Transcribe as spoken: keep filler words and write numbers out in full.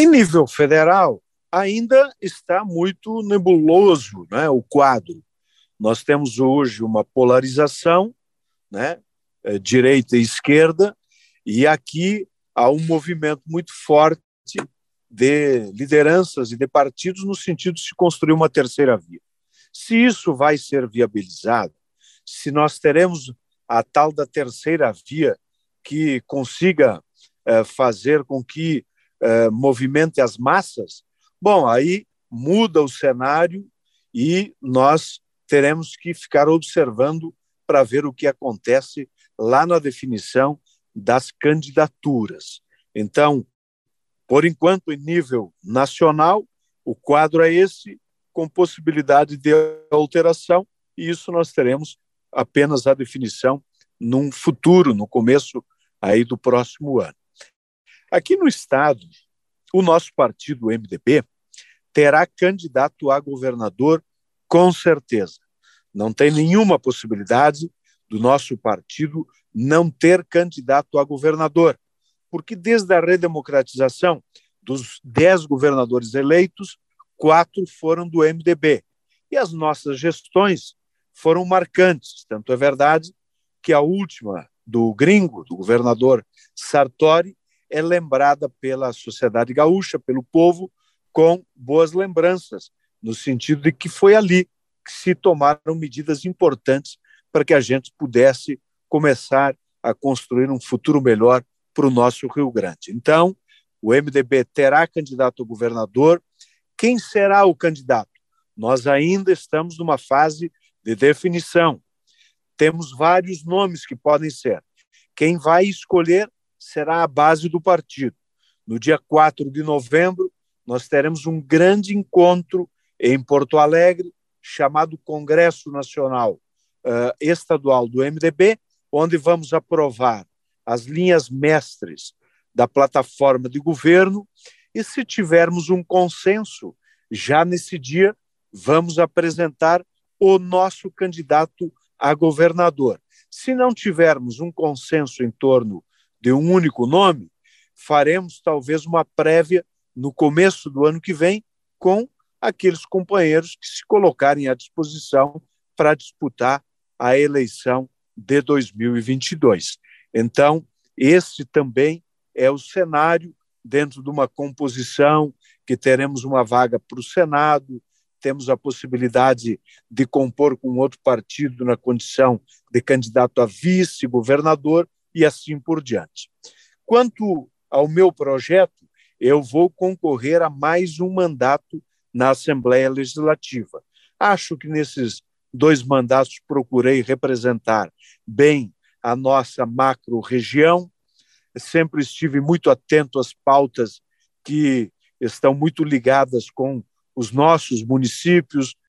Em nível federal, ainda está muito nebuloso, né, o quadro. Nós temos hoje uma polarização, né, direita e esquerda, e aqui há um movimento muito forte de lideranças e de partidos no sentido de se construir uma terceira via. Se isso vai ser viabilizado, se nós teremos a tal da terceira via que consiga eh, fazer com que eh, movimente as massas, bom, aí muda o cenário e nós teremos que ficar observando para ver o que acontece lá na definição das candidaturas. Então, por enquanto, em nível nacional, o quadro é esse, com possibilidade de alteração, e isso nós teremos apenas a definição num futuro, no começo aí do próximo ano. Aqui no estado, o nosso partido, o M D B, terá candidato a governador com certeza. Não tem nenhuma possibilidade do nosso partido não ter candidato a governador, porque desde a redemocratização, dos dez governadores eleitos, quatro foram do M D B. E as nossas gestões foram marcantes. Tanto é verdade que a última do gringo, do governador Sartori, é lembrada pela sociedade gaúcha, pelo povo, com boas lembranças, no sentido de que foi ali que se tomaram medidas importantes para que a gente pudesse começar a construir um futuro melhor para o nosso Rio Grande. Então, o M D B terá candidato a governador. Quem será o candidato? Nós ainda estamos numa fase de definição. Temos vários nomes que podem ser. Quem vai escolher será a base do partido. No dia quatro de novembro, nós teremos um grande encontro em Porto Alegre, chamado Congresso Nacional uh, Estadual do M D B, onde vamos aprovar as linhas mestres da plataforma de governo, e se tivermos um consenso, já nesse dia, vamos apresentar o nosso candidato a governador. Se não tivermos um consenso em torno de um único nome, faremos talvez uma prévia no começo do ano que vem com aqueles companheiros que se colocarem à disposição para disputar a eleição de dois mil e vinte e dois. Então, esse também é o cenário dentro de uma composição que teremos uma vaga para o Senado, temos a possibilidade de compor com outro partido na condição de candidato a vice-governador e assim por diante. Quanto ao meu projeto, eu vou concorrer a mais um mandato na Assembleia Legislativa. Acho que nesses dois mandatos procurei representar bem a nossa macro-região, sempre estive muito atento às pautas que estão muito ligadas com os nossos municípios,